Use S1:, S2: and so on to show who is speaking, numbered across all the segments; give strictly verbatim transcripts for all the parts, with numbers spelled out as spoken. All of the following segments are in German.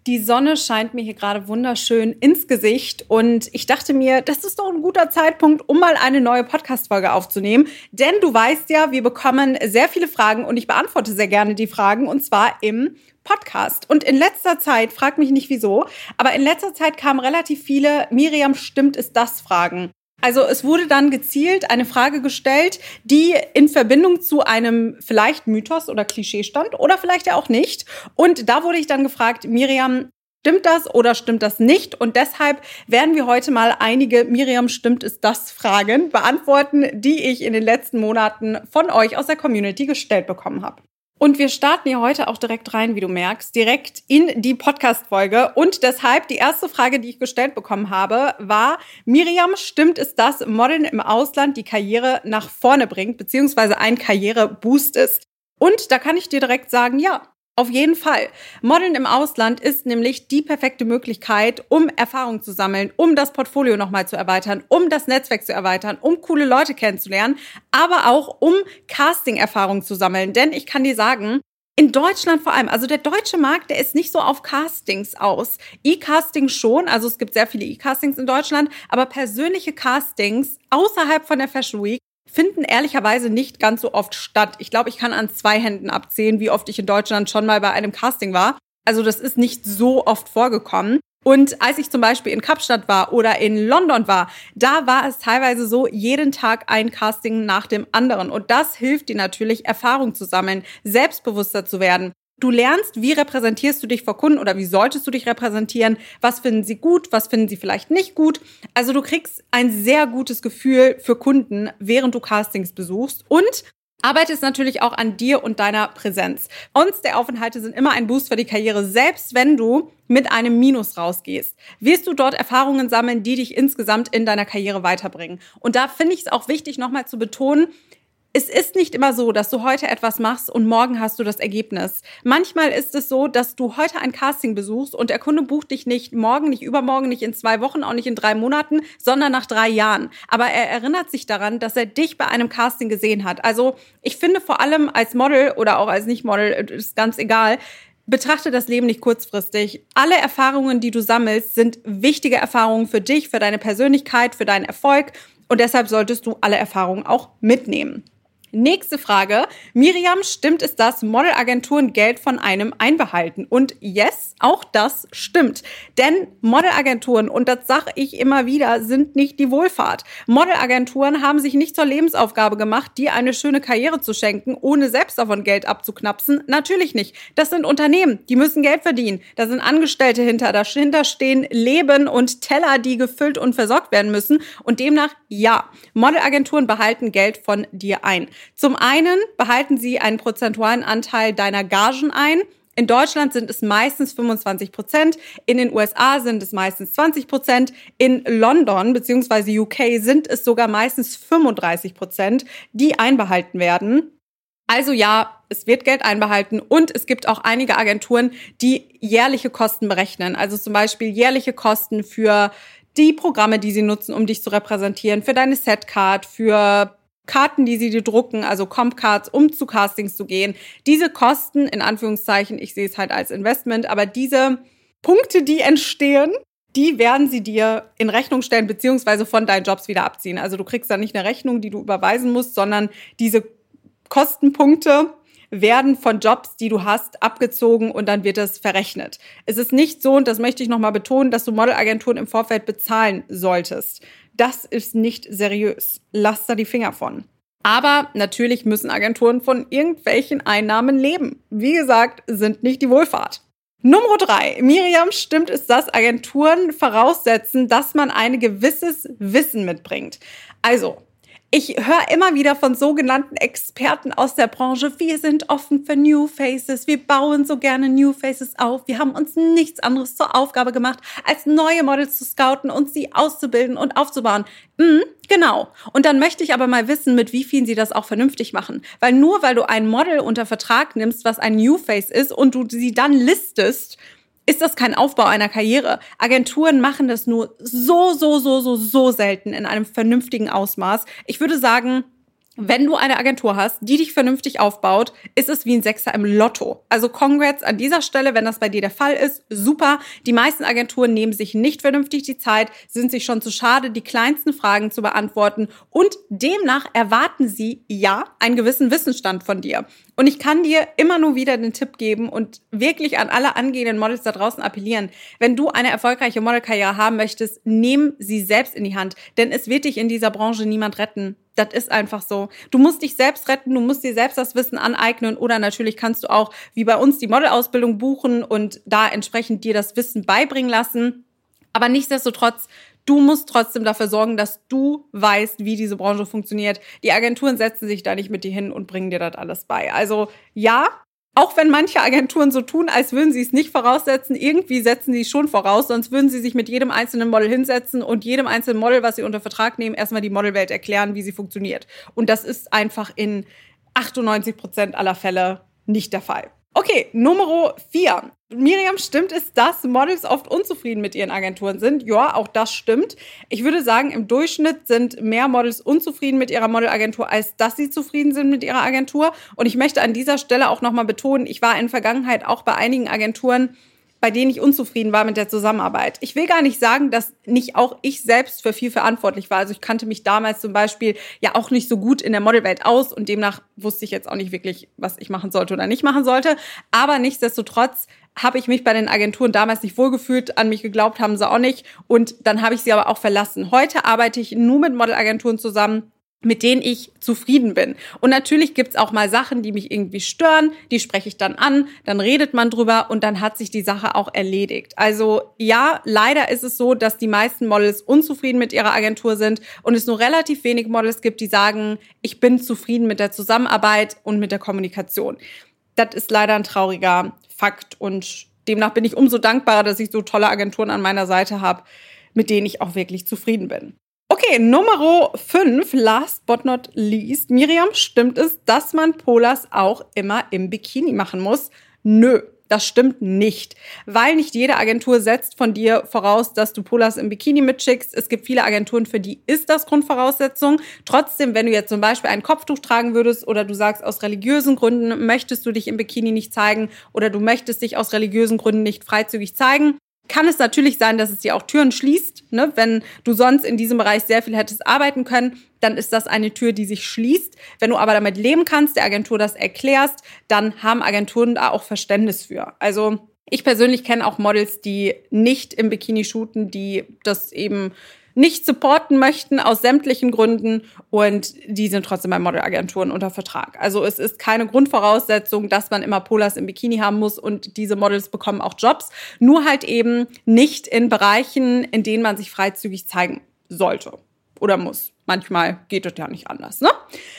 S1: Die Sonne scheint mir hier gerade wunderschön ins Gesicht und ich dachte mir, das ist doch ein guter Zeitpunkt, um mal eine neue Podcast-Folge aufzunehmen. Denn du weißt ja, wir bekommen sehr viele Fragen und ich beantworte sehr gerne die Fragen und zwar im Podcast. Und in letzter Zeit, frag mich nicht wieso, aber in letzter Zeit kamen relativ viele Miriam, stimmt, ist das Fragen. Also es wurde dann gezielt eine Frage gestellt, die in Verbindung zu einem vielleicht Mythos oder Klischee stand oder vielleicht ja auch nicht. Und da wurde ich dann gefragt, Miriam, stimmt das oder stimmt das nicht? Und deshalb werden wir heute mal einige Miriam, stimmt es das Fragen beantworten, die ich in den letzten Monaten von euch aus der Community gestellt bekommen habe. Und wir starten hier heute auch direkt rein, wie du merkst, direkt in die Podcast-Folge. Und deshalb die erste Frage, die ich gestellt bekommen habe, war, Miriam, stimmt es, dass Modeln im Ausland die Karriere nach vorne bringt, beziehungsweise ein Karriereboost ist? Und da kann ich dir direkt sagen, ja. Auf jeden Fall. Modeln im Ausland ist nämlich die perfekte Möglichkeit, um Erfahrung zu sammeln, um das Portfolio nochmal zu erweitern, um das Netzwerk zu erweitern, um coole Leute kennenzulernen, aber auch um Casting-Erfahrung zu sammeln. Denn ich kann dir sagen, in Deutschland vor allem, also der deutsche Markt, der ist nicht so auf Castings aus. E-Casting schon, also es gibt sehr viele E-Castings in Deutschland, aber persönliche Castings außerhalb von der Fashion Week finden ehrlicherweise nicht ganz so oft statt. Ich glaube, ich kann an zwei Händen abzählen, wie oft ich in Deutschland schon mal bei einem Casting war. Also das ist nicht so oft vorgekommen. Und als ich zum Beispiel in Kapstadt war oder in London war, da war es teilweise so, jeden Tag ein Casting nach dem anderen. Und das hilft dir natürlich, Erfahrung zu sammeln, selbstbewusster zu werden. Du lernst, wie repräsentierst du dich vor Kunden oder wie solltest du dich repräsentieren, was finden sie gut, was finden sie vielleicht nicht gut. Also du kriegst ein sehr gutes Gefühl für Kunden, während du Castings besuchst und arbeitest natürlich auch an dir und deiner Präsenz. On-Stay-Aufenthalte sind immer ein Boost für die Karriere, selbst wenn du mit einem Minus rausgehst. Wirst du dort Erfahrungen sammeln, die dich insgesamt in deiner Karriere weiterbringen. Und da finde ich es auch wichtig, nochmal zu betonen, es ist nicht immer so, dass du heute etwas machst und morgen hast du das Ergebnis. Manchmal ist es so, dass du heute ein Casting besuchst und der Kunde bucht dich nicht morgen, nicht übermorgen, nicht in zwei Wochen, auch nicht in drei Monaten, sondern nach drei Jahren. Aber er erinnert sich daran, dass er dich bei einem Casting gesehen hat. Also ich finde vor allem als Model oder auch als Nicht-Model, ist ganz egal, betrachte das Leben nicht kurzfristig. Alle Erfahrungen, die du sammelst, sind wichtige Erfahrungen für dich, für deine Persönlichkeit, für deinen Erfolg. Und deshalb solltest du alle Erfahrungen auch mitnehmen. Nächste Frage. Miriam, stimmt es, dass Modelagenturen Geld von einem einbehalten? Und yes, auch das stimmt. Denn Modelagenturen, und das sage ich immer wieder, sind nicht die Wohlfahrt. Modelagenturen haben sich nicht zur Lebensaufgabe gemacht, dir eine schöne Karriere zu schenken, ohne selbst davon Geld abzuknapsen. Natürlich nicht. Das sind Unternehmen, die müssen Geld verdienen. Da sind Angestellte hinter, dahinter stehen Leben und Teller, die gefüllt und versorgt werden müssen. Und demnach, ja, Modelagenturen behalten Geld von dir ein. Zum einen behalten sie einen prozentualen Anteil deiner Gagen ein. In Deutschland sind es meistens fünfundzwanzig Prozent, in den U S A sind es meistens zwanzig Prozent, in London bzw. U K sind es sogar meistens fünfunddreißig Prozent, die einbehalten werden. Also ja, es wird Geld einbehalten und es gibt auch einige Agenturen, die jährliche Kosten berechnen. Also zum Beispiel jährliche Kosten für die Programme, die sie nutzen, um dich zu repräsentieren, für deine Setcard, für Karten, die sie dir drucken, also Comp-Cards, um zu Castings zu gehen. Diese Kosten, in Anführungszeichen, ich sehe es halt als Investment, aber diese Punkte, die entstehen, die werden sie dir in Rechnung stellen, beziehungsweise von deinen Jobs wieder abziehen. Also du kriegst dann nicht eine Rechnung, die du überweisen musst, sondern diese Kostenpunkte werden von Jobs, die du hast, abgezogen und dann wird das verrechnet. Es ist nicht so, und das möchte ich nochmal betonen, dass du Modelagenturen im Vorfeld bezahlen solltest. Das ist nicht seriös. Lass da die Finger von. Aber natürlich müssen Agenturen von irgendwelchen Einnahmen leben. Wie gesagt, sind nicht die Wohlfahrt. Nummer drei. Miriam, stimmt es, dass Agenturen voraussetzen, dass man ein gewisses Wissen mitbringt? Also, ich höre immer wieder von sogenannten Experten aus der Branche, wir sind offen für New Faces, wir bauen so gerne New Faces auf, wir haben uns nichts anderes zur Aufgabe gemacht, als neue Models zu scouten und sie auszubilden und aufzubauen. Mhm, genau. Und dann möchte ich aber mal wissen, mit wie vielen sie das auch vernünftig machen. Weil nur weil du ein Model unter Vertrag nimmst, was ein New Face ist und du sie dann listest, ist das kein Aufbau einer Karriere. Agenturen machen das nur so, so, so, so, so selten in einem vernünftigen Ausmaß. Ich würde sagen, Wenn du eine Agentur hast, die dich vernünftig aufbaut, ist es wie ein Sechser im Lotto. Also congrats an dieser Stelle, wenn das bei dir der Fall ist, super. Die meisten Agenturen nehmen sich nicht vernünftig die Zeit, sind sich schon zu schade, die kleinsten Fragen zu beantworten und demnach erwarten sie, ja, einen gewissen Wissensstand von dir. Und ich kann dir immer nur wieder den Tipp geben und wirklich an alle angehenden Models da draußen appellieren, wenn du eine erfolgreiche Modelkarriere haben möchtest, nimm sie selbst in die Hand, denn es wird dich in dieser Branche niemand retten. Das ist einfach so. Du musst dich selbst retten, du musst dir selbst das Wissen aneignen oder natürlich kannst du auch, wie bei uns, die Modelausbildung buchen und da entsprechend dir das Wissen beibringen lassen. Aber nichtsdestotrotz, du musst trotzdem dafür sorgen, dass du weißt, wie diese Branche funktioniert. Die Agenturen setzen sich da nicht mit dir hin und bringen dir das alles bei. Also ja, auch wenn manche Agenturen so tun, als würden sie es nicht voraussetzen, irgendwie setzen sie es schon voraus, sonst würden sie sich mit jedem einzelnen Model hinsetzen und jedem einzelnen Model, was sie unter Vertrag nehmen, erstmal die Modelwelt erklären, wie sie funktioniert. Und das ist einfach in achtundneunzig Prozent aller Fälle nicht der Fall. Okay, Nummer vier. Miriam, stimmt es, dass Models oft unzufrieden mit ihren Agenturen sind? Ja, auch das stimmt. Ich würde sagen, im Durchschnitt sind mehr Models unzufrieden mit ihrer Modelagentur, als dass sie zufrieden sind mit ihrer Agentur. Und ich möchte an dieser Stelle auch nochmal betonen, ich war in der Vergangenheit auch bei einigen Agenturen, bei denen ich unzufrieden war mit der Zusammenarbeit. Ich will gar nicht sagen, dass nicht auch ich selbst für viel verantwortlich war. Also ich kannte mich damals zum Beispiel ja auch nicht so gut in der Modelwelt aus und demnach wusste ich jetzt auch nicht wirklich, was ich machen sollte oder nicht machen sollte. Aber nichtsdestotrotz habe ich mich bei den Agenturen damals nicht wohlgefühlt, an mich geglaubt haben sie auch nicht und dann habe ich sie aber auch verlassen. Heute arbeite ich nur mit Modelagenturen zusammen, mit denen ich zufrieden bin. Und natürlich gibt's auch mal Sachen, die mich irgendwie stören, die spreche ich dann an, dann redet man drüber und dann hat sich die Sache auch erledigt. Also ja, leider ist es so, dass die meisten Models unzufrieden mit ihrer Agentur sind und es nur relativ wenig Models gibt, die sagen, ich bin zufrieden mit der Zusammenarbeit und mit der Kommunikation. Das ist leider ein trauriger Fakt und demnach bin ich umso dankbarer, dass ich so tolle Agenturen an meiner Seite habe, mit denen ich auch wirklich zufrieden bin. Okay, Nummer fünf, last but not least. Miriam, stimmt es, dass man Polars auch immer im Bikini machen muss? Nö, das stimmt nicht. Weil nicht jede Agentur setzt von dir voraus, dass du Polars im Bikini mitschickst. Es gibt viele Agenturen, für die ist das Grundvoraussetzung. Trotzdem, wenn du jetzt zum Beispiel ein Kopftuch tragen würdest oder du sagst, aus religiösen Gründen möchtest du dich im Bikini nicht zeigen oder du möchtest dich aus religiösen Gründen nicht freizügig zeigen, kann es natürlich sein, dass es dir auch Türen schließt. Ne? Wenn du sonst in diesem Bereich sehr viel hättest arbeiten können, dann ist das eine Tür, die sich schließt. Wenn du aber damit leben kannst, der Agentur das erklärst, dann haben Agenturen da auch Verständnis für. Also ich persönlich kenne auch Models, die nicht im Bikini shooten, die das eben nicht supporten möchten aus sämtlichen Gründen und die sind trotzdem bei Modelagenturen unter Vertrag. Also es ist keine Grundvoraussetzung, dass man immer Polars im Bikini haben muss und diese Models bekommen auch Jobs, nur halt eben nicht in Bereichen, in denen man sich freizügig zeigen sollte oder muss. Manchmal geht es ja nicht anders, ne?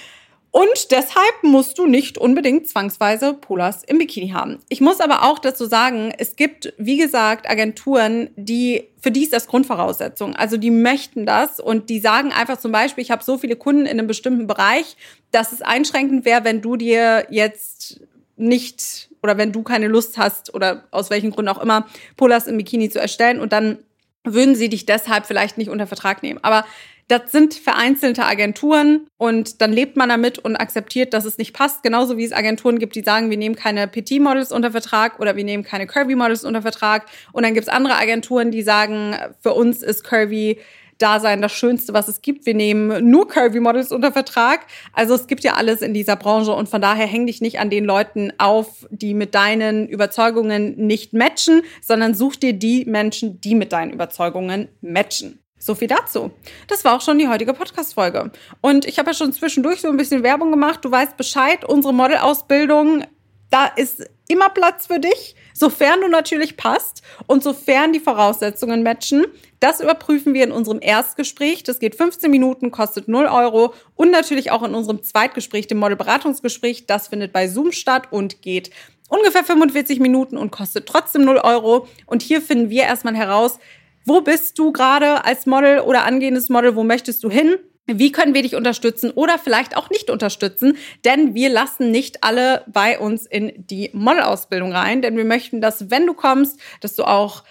S1: Und deshalb musst du nicht unbedingt zwangsweise Polars im Bikini haben. Ich muss aber auch dazu sagen, es gibt, wie gesagt, Agenturen, die für die ist das Grundvoraussetzung. Also die möchten das und die sagen einfach zum Beispiel, ich habe so viele Kunden in einem bestimmten Bereich, dass es einschränkend wäre, wenn du dir jetzt nicht oder wenn du keine Lust hast oder aus welchen Gründen auch immer, Polars im Bikini zu erstellen und dann würden sie dich deshalb vielleicht nicht unter Vertrag nehmen. Aber das sind vereinzelte Agenturen und dann lebt man damit und akzeptiert, dass es nicht passt. Genauso wie es Agenturen gibt, die sagen, wir nehmen keine Petit-Models unter Vertrag oder wir nehmen keine Curvy-Models unter Vertrag. Und dann gibt es andere Agenturen, die sagen, für uns ist Curvy-Dasein das Schönste, was es gibt. Wir nehmen nur Curvy-Models unter Vertrag. Also es gibt ja alles in dieser Branche und von daher häng dich nicht an den Leuten auf, die mit deinen Überzeugungen nicht matchen, sondern such dir die Menschen, die mit deinen Überzeugungen matchen. So viel dazu. Das war auch schon die heutige Podcast-Folge. Und ich habe ja schon zwischendurch so ein bisschen Werbung gemacht. Du weißt Bescheid, unsere Modelausbildung, da ist immer Platz für dich, sofern du natürlich passt und sofern die Voraussetzungen matchen. Das überprüfen wir in unserem Erstgespräch. Das geht fünfzehn Minuten, kostet null Euro. Und natürlich auch in unserem Zweitgespräch, dem Modelberatungsgespräch. Das findet bei Zoom statt und geht ungefähr fünfundvierzig Minuten und kostet trotzdem null Euro. Und hier finden wir erstmal heraus, wo bist du gerade als Model oder angehendes Model? Wo möchtest du hin? Wie können wir dich unterstützen oder vielleicht auch nicht unterstützen? Denn wir lassen nicht alle bei uns in die Modelausbildung rein. Denn wir möchten, dass, wenn du kommst, dass du auch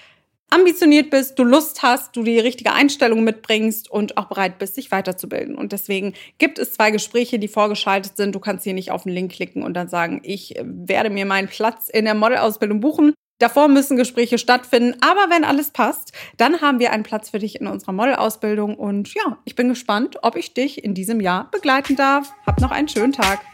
S1: ambitioniert bist, du Lust hast, du die richtige Einstellung mitbringst und auch bereit bist, dich weiterzubilden. Und deswegen gibt es zwei Gespräche, die vorgeschaltet sind. Du kannst hier nicht auf den Link klicken und dann sagen, ich werde mir meinen Platz in der Modelausbildung buchen. Davor müssen Gespräche stattfinden, aber wenn alles passt, dann haben wir einen Platz für dich in unserer Modelausbildung und ja, ich bin gespannt, ob ich dich in diesem Jahr begleiten darf. Hab noch einen schönen Tag.